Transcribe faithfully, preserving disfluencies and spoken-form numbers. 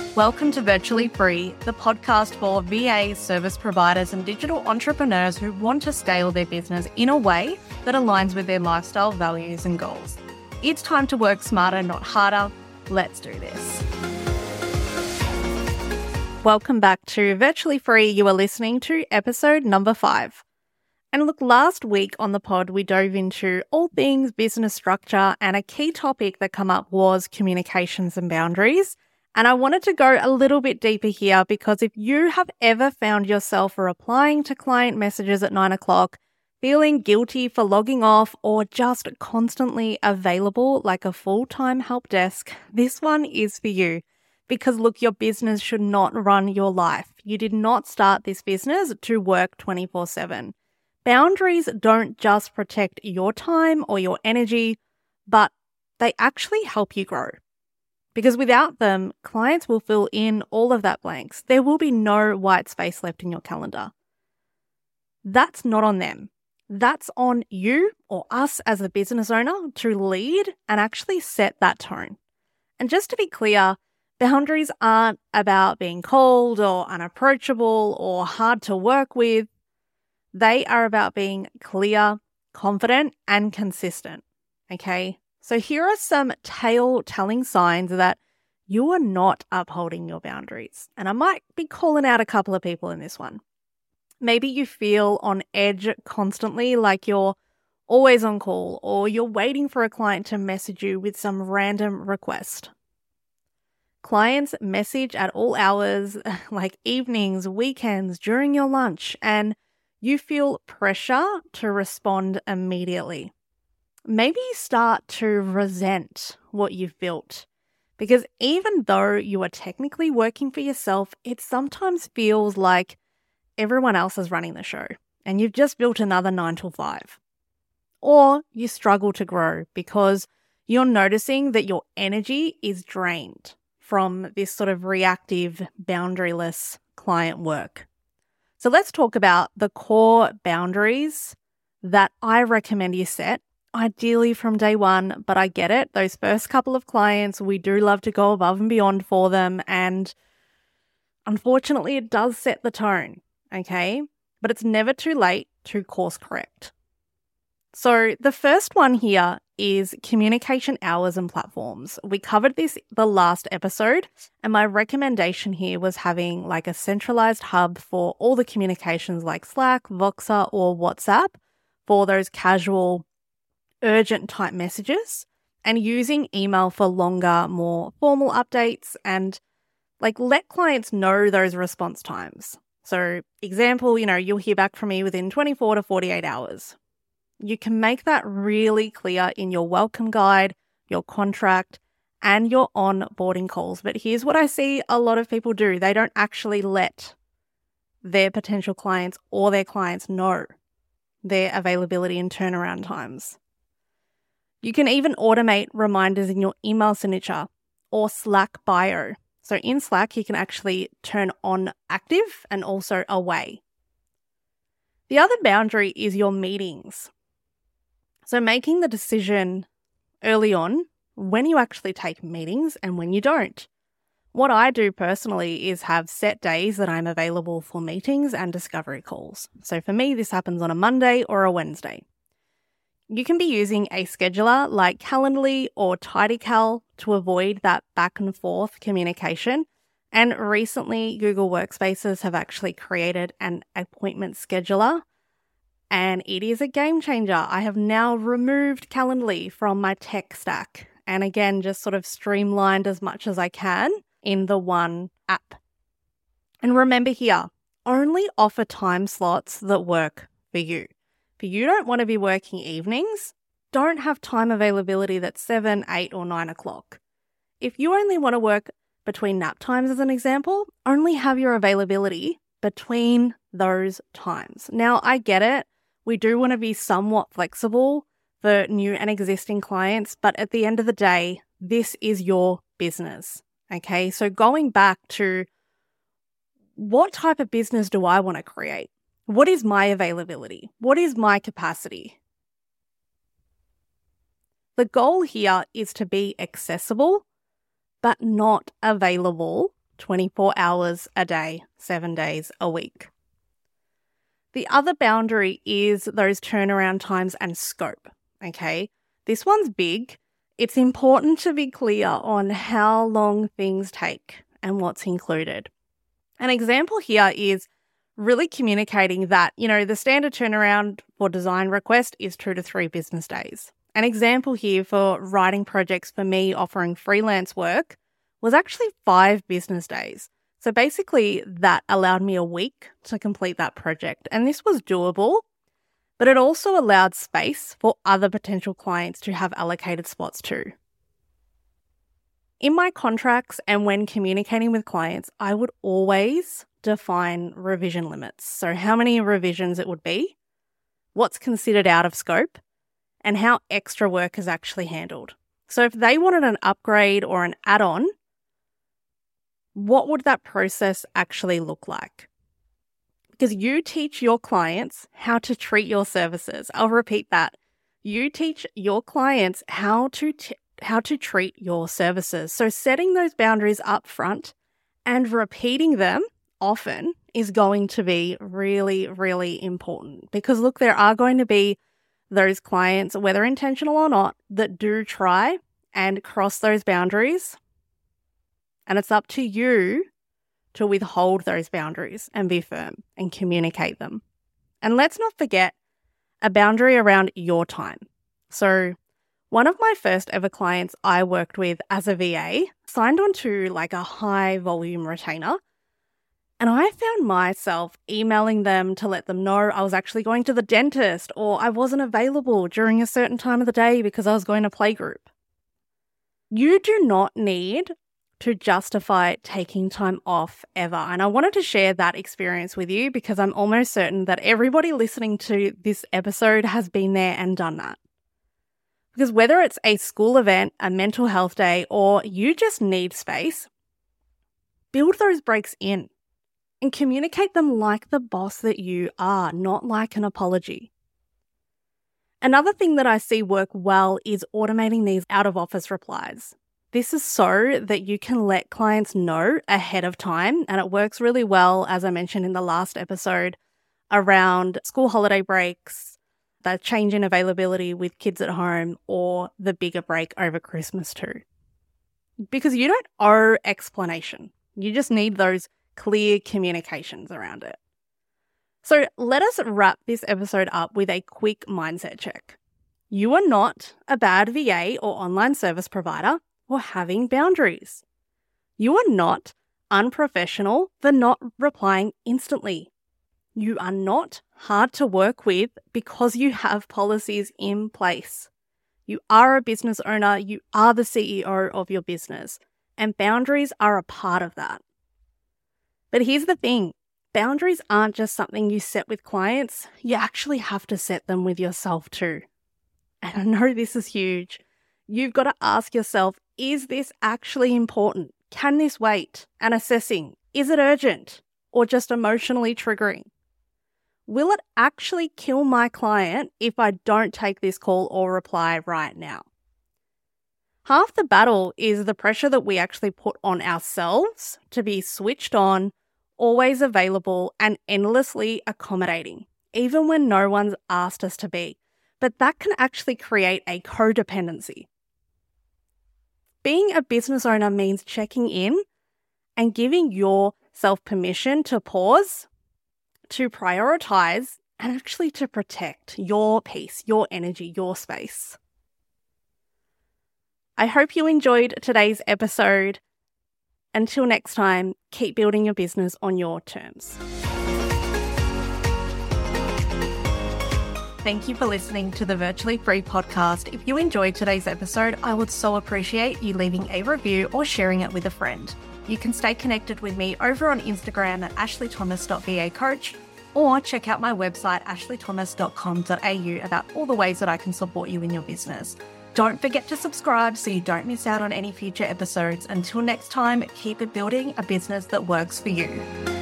Welcome to Virtually Free, the podcast for V A service providers and digital entrepreneurs who want to scale their business in a way that aligns with their lifestyle, values, and goals. It's time to work smarter, not harder. Let's do this. Welcome back to Virtually Free. You are listening to episode number five. And look, last week on the pod, we dove into all things business structure, and a key topic that came up was communications and boundaries. And I wanted to go a little bit deeper here because if you have ever found yourself replying to client messages at nine o'clock, feeling guilty for logging off, or just constantly available like a full-time help desk, this one is for you. Because look, your business should not run your life. You did not start this business to work twenty-four seven. Boundaries don't just protect your time or your energy, but they actually help you grow. Because without them, clients will fill in all of that blanks. There will be no white space left in your calendar. That's not on them. That's on you or us as a business owner to lead and actually set that tone. And just to be clear, boundaries aren't about being cold or unapproachable or hard to work with. They are about being clear, confident, and consistent. Okay? So here are some tale-telling signs that you are not upholding your boundaries. And I might be calling out a couple of people in this one. Maybe you feel on edge constantly, like you're always on call, or you're waiting for a client to message you with some random request. Clients message at all hours, like evenings, weekends, during your lunch, and you feel pressure to respond immediately. Maybe you start to resent what you've built, because even though you are technically working for yourself, it sometimes feels like everyone else is running the show and you've just built another nine to five. Or you struggle to grow because you're noticing that your energy is drained from this sort of reactive, boundaryless client work. So let's talk about the core boundaries that I recommend you set. Ideally from day one, but I get it. Those first couple of clients, we do love to go above and beyond for them. And unfortunately, it does set the tone, okay? But it's never too late to course correct. So the first one here is communication hours and platforms. We covered this the last episode, and my recommendation here was having like a centralized hub for all the communications like Slack, Voxer, or WhatsApp for those casual urgent type messages, and using email for longer, more formal updates, and like let clients know those response times. So example, you know, you'll hear back from me within twenty-four to forty-eight hours. You can make that really clear in your welcome guide, your contract, and your onboarding calls. But here's what I see a lot of people do. They don't actually let their potential clients or their clients know their availability and turnaround times. You can even automate reminders in your email signature or Slack bio. So in Slack, you can actually turn on active and also away. The other boundary is your meetings. So making the decision early on when you actually take meetings and when you don't. What I do personally is have set days that I'm available for meetings and discovery calls. So for me, this happens on a Monday or a Wednesday. You can be using a scheduler like Calendly or TidyCal to avoid that back and forth communication. And recently, Google Workspaces have actually created an appointment scheduler, and it is a game changer. I have now removed Calendly from my tech stack, and again, just sort of streamlined as much as I can in the one app. And remember here, only offer time slots that work for you. If you don't want to be working evenings, don't have time availability that's seven, eight, or nine o'clock. If you only want to work between nap times, as an example, only have your availability between those times. Now, I get it. We do want to be somewhat flexible for new and existing clients, but at the end of the day, this is your business. Okay, so going back to what type of business do I want to create? What is my availability? What is my capacity? The goal here is to be accessible, but not available twenty-four hours a day, seven days a week. The other boundary is those turnaround times and scope, okay? This one's big. It's important to be clear on how long things take and what's included. An example here is really communicating that, you know, the standard turnaround for design request is two to three business days. An example here for writing projects for me offering freelance work was actually five business days. So basically that allowed me a week to complete that project. And this was doable, but it also allowed space for other potential clients to have allocated spots too. In my contracts and when communicating with clients, I would always define revision limits. So how many revisions it would be, what's considered out of scope, and how extra work is actually handled. So if they wanted an upgrade or an add-on, what would that process actually look like? Because you teach your clients how to treat your services. I'll repeat that. You teach your clients how to t- how to treat your services. So setting those boundaries up front and repeating them often is going to be really, really important. Because look, there are going to be those clients, whether intentional or not, that do try and cross those boundaries. And it's up to you to withhold those boundaries and be firm and communicate them. And let's not forget a boundary around your time. So one of my first ever clients I worked with as a V A signed on to like a high volume retainer. And I found myself emailing them to let them know I was actually going to the dentist or I wasn't available during a certain time of the day because I was going to playgroup. You do not need to justify taking time off ever. And I wanted to share that experience with you because I'm almost certain that everybody listening to this episode has been there and done that. Because whether it's a school event, a mental health day, or you just need space, build those breaks in and communicate them like the boss that you are, not like an apology. Another thing that I see work well is automating these out-of-office replies. This is so that you can let clients know ahead of time, and it works really well, as I mentioned in the last episode, around school holiday breaks, the change in availability with kids at home, or the bigger break over Christmas too. Because you don't owe explanation. You just need those clear communications around it. So let us wrap this episode up with a quick mindset check. You are not a bad V A or online service provider or having boundaries. You are not unprofessional for not replying instantly. You are not hard to work with because you have policies in place. You are a business owner, you are the C E O of your business, and boundaries are a part of that. But here's the thing, boundaries aren't just something you set with clients, you actually have to set them with yourself too. And I know this is huge. You've got to ask yourself, is this actually important? Can this wait? And assessing, is it urgent or just emotionally triggering? Will it actually kill my client if I don't take this call or reply right now? Half the battle is the pressure that we actually put on ourselves to be switched on, always available, and endlessly accommodating, even when no one's asked us to be. But that can actually create a codependency. Being a business owner means checking in and giving yourself permission to pause, to prioritize, and actually to protect your peace, your energy, your space. I hope you enjoyed today's episode. Until next time, keep building your business on your terms. Thank you for listening to the Virtually Free podcast. If you enjoyed today's episode, I would so appreciate you leaving a review or sharing it with a friend. You can stay connected with me over on Instagram at ashley thomas dot v a coach or check out my website ashley thomas dot com dot a u about all the ways that I can support you in your business. Don't forget to subscribe so you don't miss out on any future episodes. Until next time, keep building a business that works for you.